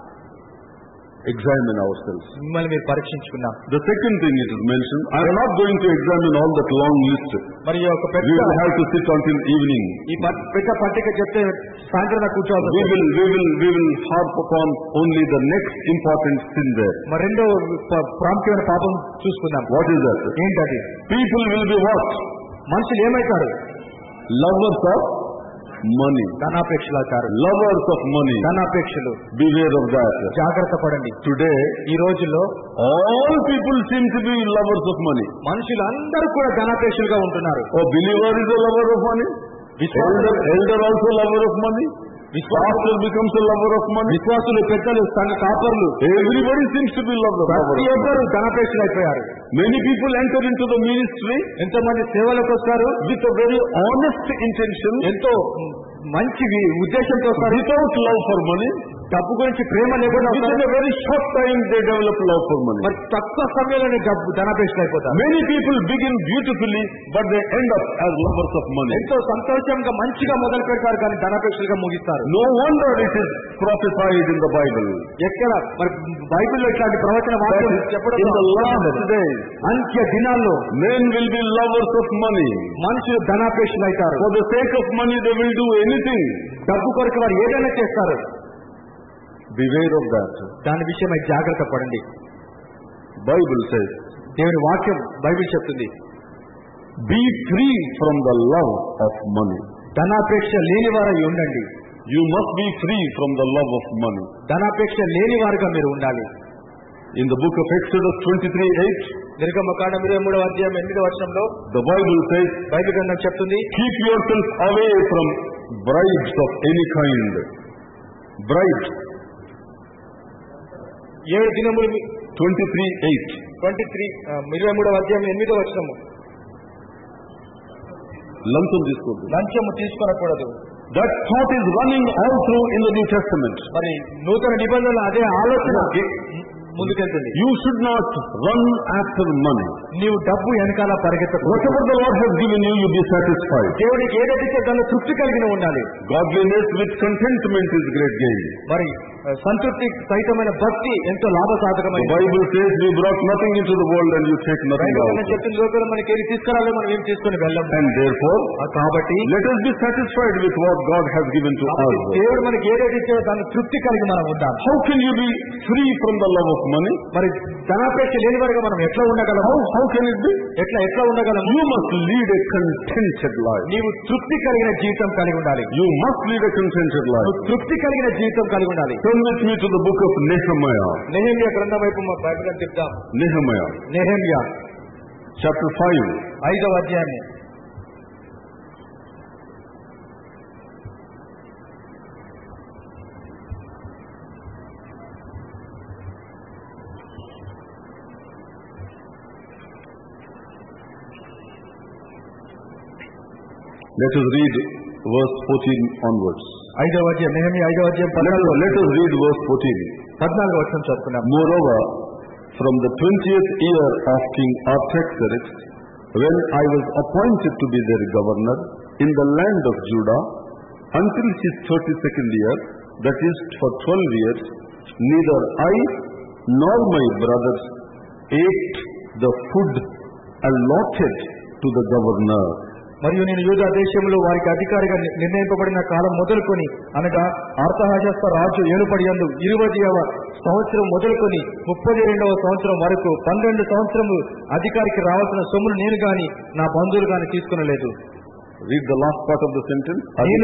S1: Examine ourselves.
S2: మిమ్మల్ని మీరు పరీక్షించుకున్నాం.
S1: The second thing it is mentioned, I am not going to examine all that long list.
S2: మరి ఒక
S1: We
S2: పెద్ద
S1: will have to sit until evening.
S2: ఈ పెద్ద పట్టిక చెప్తే సాయంత్రం కూర్చోవాలి.
S1: We will harp upon only the next important sin there.
S2: మరి రెండో ప్రాముఖ్యమైన పాపం చూసుకుందాం.
S1: What is that?
S2: ఏంటది?
S1: People will be what?
S2: మనుషులు ఏమైతారు?
S1: Lovers of money.
S2: ధనాపేక్షలు అవుతారు.
S1: Lovers of money.
S2: ధనాపేక్షలు.
S1: Beware of that.
S2: జాగ్రత్త పడండి.
S1: Today,
S2: ఈ రోజుల్లో
S1: all people seem to be lovers of money.
S2: మనుషులు అందరూ కూడా ధనాపేక్షలుగా ఉంటున్నారు.
S1: A believer is a lover of money. Elder also lover of money. Pastor becomes a lover of money.
S2: విశ్వాసులు, పెద్దలు, సంఘ కాపరులు,
S1: Everybody seems to be lover of
S2: ప్రతి
S1: money.
S2: ఒక్కరు ధనాపేక్షలు అయిపోయారు.
S1: Many people enter into the ministry
S2: ఎంతమంది సేవలకు వస్తారు
S1: with a very honest intention,
S2: ఎంతో మంచి ఉద్దేశంతో వస్తారు.
S1: without love for money.
S2: డబ్బు గురించి ప్రేమ లేకుండా
S1: Within
S2: వస్తారు.
S1: a very short time they develop love for money.
S2: మరి తక్కువ సమయంలోనే డబ్బు ధనాపేక్షలు అయిపోతారు.
S1: Many people begin beautifully but they end up as lovers of money.
S2: ఎంతో సంతోషంగా మంచిగా మొదలు పెడతారు కానీ ధనాపేక్షలుగా ముగిస్తారు.
S1: No wonder it is prophesied in the Bible.
S2: ఎక్కడ మరి బైబిల్లో ఇట్లాంటి ప్రవచన వాక్యం చెప్పడం
S1: In the last days,
S2: అంత్య దినాల్లో
S1: men will be lovers of money.
S2: మనుషులు ధనాపేక్షలు అవుతారు.
S1: For the sake of money they will do anything.
S2: డబ్బు కొరకు వారు ఏదైనా చేస్తారు.
S1: Beware of that.
S2: దాని విషయమై జాగ్రత్త పడండి.
S1: Bible says,
S2: దేవుని వాక్యం బైబిల్ చెప్తుంది,
S1: be free from the love of money.
S2: ధనాపేక్ష లేని వారై ఉండండి.
S1: You must be free from the love of money.
S2: ధనాపేక్ష లేని వారుగా మీరు ఉండాలి.
S1: In the book of Exodus 23:8,
S2: నిర్గమకాండం 23వ అధ్యాయం 8వ వచనంలో
S1: the Bible says,
S2: బైబిల్ గ్రంథం చెప్తుంది,
S1: keep yourself away from bribes of any kind. Bribes.
S2: 7 దినములు
S1: 23:8.
S2: 23వ అధ్యాయం 8వ వచనము.
S1: లంచము
S2: తీసుకొనకూడదు.
S1: That thought is running all through in the New Testament.
S2: మరి నూతన నిబంధనలో అదే ఆలోచన ముందుకెళ్తుంది.
S1: You should not run after money.
S2: నీవు డబ్బు వెనకాల పరిగెత్తకూడదు.
S1: Whatever the Lord has given you, you be satisfied.
S2: దేవుడికి ఏదైతే దానిలో తృప్తి కలిగిన ఉండాలి.
S1: Godliness with contentment is great gain.
S2: మరి సంతృప్తి సహితమైన భక్తి ఎంతో లాభసాధకమైనది.
S1: The Bible says we brought nothing into the world and you take nothing out.
S2: చెప్తున్న లోకంలో మనకి ఏది తీసుకురాలో మనం ఏం తీసుకుని వెళ్ళాం.
S1: And therefore,
S2: కాబట్టి
S1: let us be satisfied with what God has given to us.
S2: దేవుడు మనకి ఏదైతే ఇచ్చాడో దాని తృప్తి కలిగి మనం ఉండాలి.
S1: How can you be free from the love of money?
S2: మరి ధనాపేక్ష లేని వారిగా మనం ఎట్లా ఉండగలం?
S1: How can it be?
S2: ఎట్లా ఉండగలం?
S1: You must lead a contented life.
S2: నీవు తృప్తి కలిగిన జీవితం కలిగి ఉండాలి.
S1: You must lead a contented life.
S2: తృప్తి కలిగిన జీవితం కలిగి ఉండాలి.
S1: Turn with me to the book of Nehemiah.
S2: Nehemiah గ్రంథం వైపు మా బైబిల్ అని చెప్తాం.
S1: Nehemiah chapter 5.
S2: 5వ అధ్యాయం.
S1: Let us read verse 14 onwards.
S2: 5వ అధ్యాయం నెహెమ్యా 5వ అధ్యాయం 14.
S1: Let us read verse 14.
S2: 14వ వచనం చదువుకుందాం.
S1: Moreover, from the 20th year of King Artaxerxes, when I was appointed to be their governor in the land of Judah, until his 32nd year, that is for 12 years, neither I nor my brothers ate the food allotted to the governor.
S2: మరియు నేను యూదా దేశంలో వారికి అధికారిగా నిర్ణయింపబడిన కాలం మొదలుకొని, అనగా ఆర్తహషస్త రాజు ఏలుబడియందు 20వ సంవత్సరం మొదలుకొని 32వ సంవత్సరం వరకు 12 సంవత్సరములు అధికారికి రావాల్సిన సొమ్మును నేను గాని నా బంధువులు గాని తీసుకునలేదు.
S1: Read the last part of the sentence.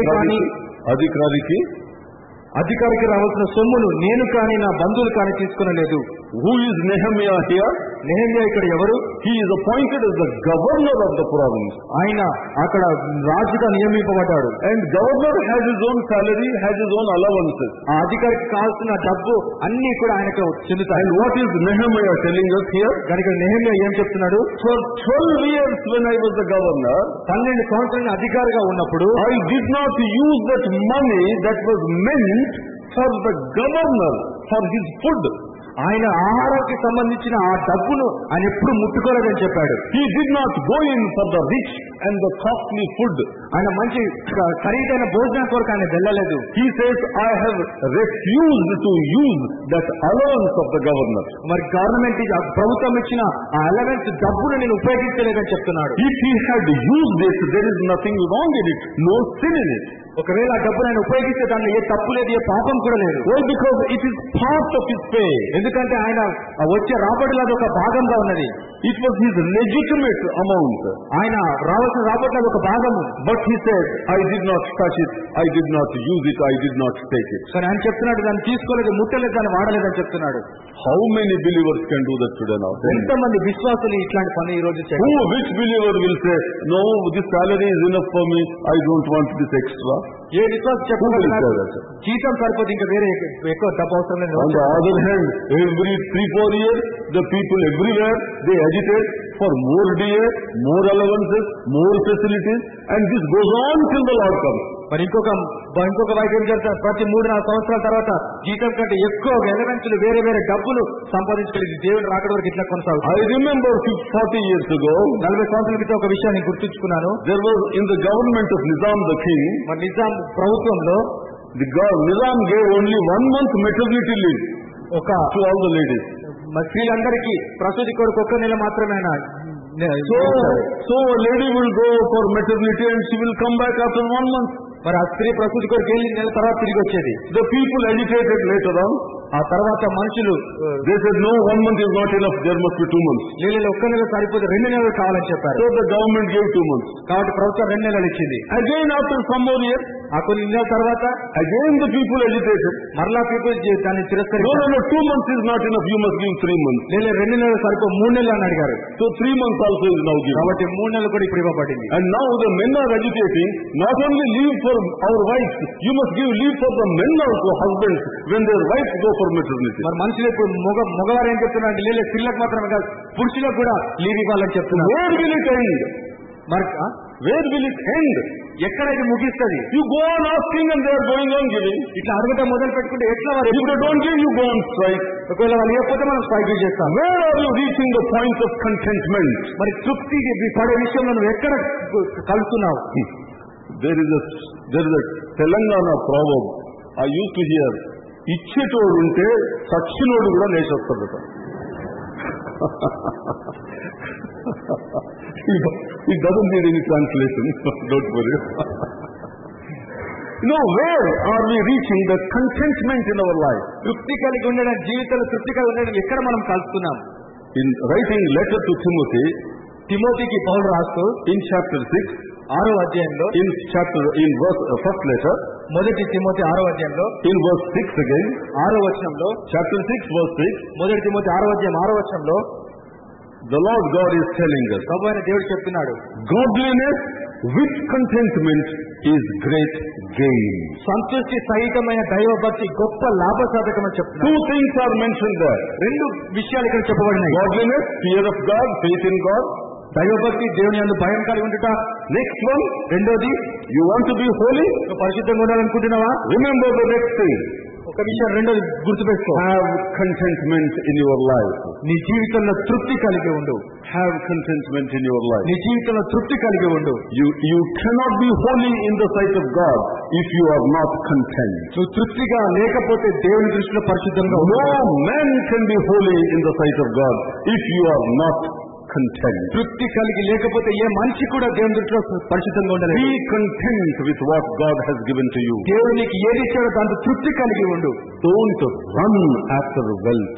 S2: అధికారికి రావాల్సిన సొమ్మును నేను కానీ నా బంధువులు కానీ తీసుకునలేదు.
S1: Who is Nehemiah here?
S2: Nehemiah ఇక్కడ ఎవరు?
S1: He is appointed as the governor of the province.
S2: ఆయన అక్కడ రాజుగా నియమింపబడ్డాడు.
S1: And governor has his own salary, has his own allowances.
S2: ఆ అధికారికి కావాల్సిన డబ్బు అన్ని కూడా ఆయనకు చెందుతాయి.
S1: And what is Nehemiah telling us here?
S2: కనుక నెహెమ్యా ఏం చెప్తున్నాడు?
S1: For 12 years when I was the governor,
S2: 12 సంవత్సరాలు అధికారిగా ఉన్నప్పుడు
S1: I did not use that money that was meant for the governor for his food.
S2: ఆయన ఆహారానికి సంబంధించిన ఆ డబ్బును ఆయన ఎప్పుడు ముట్టుకోలేదని చెప్పాడు.
S1: He did not go in for the rich and the costly food.
S2: ఆయన మంచి ఖరీదైన భోజనం కొరకు ఆయన వెళ్ళలేదు.
S1: He says, I have refused to use that allowance of the governor.
S2: మరి గవర్నమెంట్ ప్రభుత్వం ఇచ్చిన ఆ అలవెన్స్ డబ్బును నేను ఉపయోగించలేదని చెప్తున్నాడు.
S1: If he had used it, there is nothing wrong in it, no sin in it.
S2: ఒకవేళ ఆ డబ్బును ఆయన ఉపయోగిస్తే దానిలో ఏ తప్పు లేదు, ఏ పాపం కూడా లేదు.
S1: Why? Because it is part of his pay.
S2: ఎందుకంటే ఆయన వచ్చే రాబడిలో అది ఒక భాగంగా ఉన్నది.
S1: It was his legitimate amount.
S2: ఆయన రావాల్సిన రాబడిలో ఒక భాగము.
S1: But he said, I did not touch it, I did not use it, I did not take it.
S2: కానీ ఆయన చెప్తున్నాడు, దాన్ని తీసుకోలేదు, ముట్టలేదు, దాన్ని వాడలేదని చెప్తున్నాడు.
S1: How many believers can do that today now?
S2: ఎంతమంది విశ్వాసులు ఇట్లాంటి పని ఈ రోజు చేస్తారు?
S1: Which believer will say, no, this salary is enough for me, I don't want this extra?
S2: ఏ విశ్వాసం చెప్పగలుగుతారు? జీతం సరిపోతే ఇంకా వేరే ఎక్కువ డబ్బు అవసరం లేదు.
S1: On the other hand, every 3-4 years, the people everywhere, they agitate for more DA, more allowances, more facilities, and this goes on till the Lord comes.
S2: మరి ఇంకొక వైపు ఏం చేస్తారు? ప్రతి 3-4 సంవత్సరాల తర్వాత జీతం కంటే ఎక్కువ ఎలవెన్సులు వేరే వేరే డబ్బులు సంపాదించగలిగి దేవుడు రాకడ వరకు ఇట్లా కొనసాగుతుంది.
S1: I remember 40 years ago,
S2: 40 సంవత్సరాల క్రితం ఒక విషయాన్ని గుర్తుంచుకున్నాను.
S1: there was in the government of Nizam the king,
S2: మరి నిజాం ప్రభుత్వంలో
S1: Nizam gave only 1 month maternity leave to all the ladies.
S2: మరి స్త్రీలందరికీ ప్రసూతి కొరకు 1 నెల మాత్రమే.
S1: So a lady will go for maternity and she will come back after 1 month.
S2: మరి ఆ స్త్రీ ప్రసూతి కొరకు 1 నెల తర్వాత తిరిగి వచ్చేది.
S1: The people agitated later on.
S2: ఆ తర్వాత మనుషులు
S1: They said, no, 1 month is not enough, there must be 2 months.
S2: లేదు ఒక్క నెల సరిపోతే 2 నెలలు కావాలని చెప్పారు.
S1: So the government gave 2 months.
S2: కాబట్టి ప్రభుత్వం 2 నెలలు ఇచ్చింది.
S1: Again after some more years,
S2: ఆ కొన్ని నెలల తర్వాత
S1: again the people agitated.
S2: మరలా పీపుల్ దాన్ని
S1: No,
S2: తిరస్కరించారు.
S1: no, 2 months is not enough, you must give 3 months.
S2: లేదు 2 నెలలు సరిపో 3 నెలలు అని అడిగారు.
S1: So 3 months also is now given.
S2: కాబట్టి 3 నెలలు కూడా ఇప్పుడు ఇవ్వబడింది.
S1: And now the men are agitating, not only leave for our wives, you must give leave for the men also, husbands, when their wives go for maternity.
S2: మరి మనుషులు ఇప్పుడు మగవారు ఏం చెప్తున్నారు అంటే లేదు పిల్లలకు మాత్రమే కాదు పురుషులకు కూడా లీవ్ ఇవ్వాలని చెప్తున్నారు.
S1: Where will it end?
S2: మరి
S1: Where will it end?
S2: ఎక్కడ ఇది ముగిస్తుంది?
S1: You go on asking and they are going on giving.
S2: ఇట్లా అడగటం మొదలు పెట్టుకుంటే ఎట్లా వారు
S1: If they don't give, you go on strike.
S2: ఒకవేళ వాళ్ళు ఇవ్వకపోతే మనం స్ట్రైక్ చేస్తాం.
S1: Where are you reaching the point of contentment?
S2: మరి తృప్తి పడే విషయంలో నువ్వు ఎక్కడ కలుస్తున్నావు?
S1: There is a Telangana proverb I used to hear. ఇచ్చేటోడు ఉంటే సచ్చినోడు కూడా లేచొస్తాడట. It doesn't need any translation. Don't worry. Where are we reaching the contentment in our life?
S2: తృప్తి కలిగి ఉండడం, జీవితంలో తృప్తి కలిగి ఉండడం ఎక్కడ మనం కలుస్తున్నాం?
S1: In writing letter to Timothy,
S2: తిమోతికి పౌలు రాస్తూ
S1: in chapter 6,
S2: 6వ అధ్యాయంలో
S1: in verse first letter,
S2: మొదటి తిమోతి 6వ అధ్యాయంలో
S1: in verse 6 again,
S2: 6వ వచనంలో,
S1: chapter 6 verse 6,
S2: మొదటి తిమోతి 6వ అధ్యాయం 6వ వచనంలో
S1: the Lord God is telling us,
S2: ప్రభువైన దేవుడు చెప్తున్నాడు,
S1: godliness with contentment is great gain.
S2: సంతృష్టి సహితమైన దైవభక్తి గొప్ప లాభసాధకం అని చెప్తున్నాడు.
S1: 2 things are mentioned there.
S2: 2 విషయాలు ఇక్కడ చెప్పబడినాయి.
S1: Godliness, fear of God, faith in God.
S2: దైవభక్తి, దేవుని యందు భయం కలిగి ఉండుట.
S1: Next one,
S2: రెండోది,
S1: you want to be holy?
S2: నువ్వు పరిశుద్ధంగా ఉండాలనుకుంటున్నావా?
S1: Remember the next thing.
S2: ఒక విషయం రెండోది గుర్తుపెట్టుకో.
S1: Have contentment in your life.
S2: నీ జీవితంలో తృప్తి కలిగి ఉండు.
S1: Have contentment in your life.
S2: నీ జీవితంలో తృప్తి కలిగి ఉండు.
S1: You cannot be holy in the sight of God if you are not content.
S2: నువ్వు తృప్తిగా లేకపోతే దేవుని దృష్టిలో పరిశుద్ధంగా ఉండు.
S1: No man can be holy in the sight of God if you are not content.
S2: తృప్తి కలిగి లేకపోతే ఏ మనిషి కూడా దేవుని దృష్టిలో పరిశుద్ధంగా ఉండలేదు.
S1: Be content with what God has given to you.
S2: దేవుడు నీకు ఏది ఇచ్చాడో దాంతో తృప్తి కలిగి ఉండు.
S1: Don't run after wealth.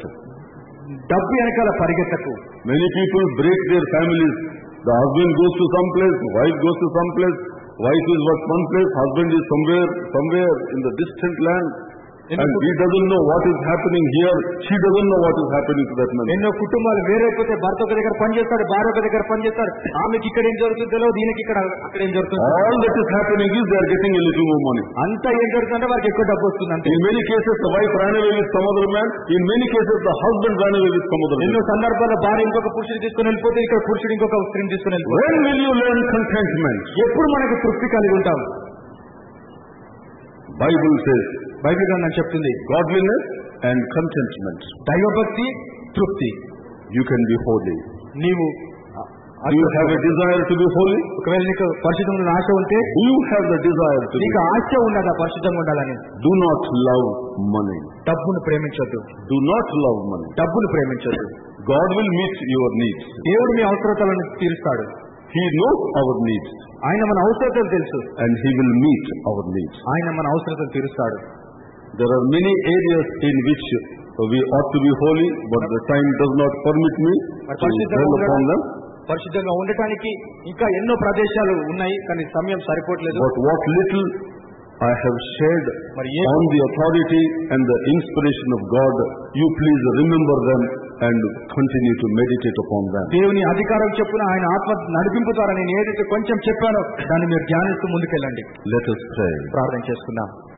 S2: డబ్బు వెనకాల పరిగెత్తకు.
S1: Many people break their families. The husband goes to some place, wife goes to some place, wife is at one place, husband is somewhere in the distant land. And he doesn't know what is happening here. She doesn't know what is happening to that man.
S2: ఎన్నో కుటుంబాలు వేరైపోతే భర్త ఒక దగ్గర పనిచేస్తాడు, భార్య ఒక దగ్గర పనిచేస్తాడు. ఆమెకి ఇక్కడ ఏం జరుగుతుందో తెలియదు, ఈయనకి అక్కడ ఏం జరుగుతుంది.
S1: All that is happening is they are getting a little more money.
S2: అంతా ఏం జరుగుతుందంటే వారికి ఎక్కువ డబ్బు వస్తుంది అంతే.
S1: In many cases the wife ran away with some other man. In many cases the husband ran away with some other man.
S2: ఎన్నో సందర్భాల్లో భార్య ఇంకొక పురుషుడు తీసుకుని వెళ్ళిపోతే ఇక్కడ పురుషుడు ఇంకొక స్త్రీని తీసుకుని వెళ్ళిపోతే.
S1: When will you learn contentment?
S2: ఎప్పుడు మనకు తృప్తి కలిగి ఉంటాం?
S1: Bible says,
S2: బైబిల్ గ్రంథం చెప్తుంది,
S1: godliness and contentment.
S2: దైవభక్తి, తృప్తి.
S1: You can be holy.
S2: నీవు
S1: Do you have a desire to be holy?
S2: ఒకవేళ నీకు పరిశుద్ధంగా ఆశ ఉంటే,
S1: Do you have the desire to be
S2: నీకు
S1: holy?
S2: ఆశ ఉన్నదా పరిశుద్ధంగా ఉండాలని?
S1: Do not love money.
S2: డబ్బును ప్రేమించొద్దు.
S1: Do not love money.
S2: డబ్బును ప్రేమించొద్దు.
S1: God will meet your needs.
S2: దేవుడు మీ అవసరతలను తీరుస్తాడు.
S1: He knows our needs.
S2: ఆయన మన అవసరతలు తెలుసు.
S1: And He will meet our needs.
S2: ఆయన మన అవసరతలు తీరుస్తాడు.
S1: There are many areas in which we ought to be holy, but the time does not permit me to dwell upon them.
S2: పరిశుద్ధంగా ఉండటానికి ఇంకా ఎన్నో ప్రదేశాలు ఉన్నాయి, కానీ సమయం సరిపోవట్లేదు.
S1: But what little I have shared on the authority and the inspiration of God, you please remember them and continue to meditate upon them.
S2: దేవుని అధికారం చెప్పున ఆయన ఆత్మ నడిపింపు ద్వారా నేను ఏదైతే కొంచెం చెప్పానో దాన్ని మీరు ధ్యానిస్తూ ముందుకెళ్ళండి.
S1: Let us pray.
S2: ప్రార్థన చేసుకుందాం.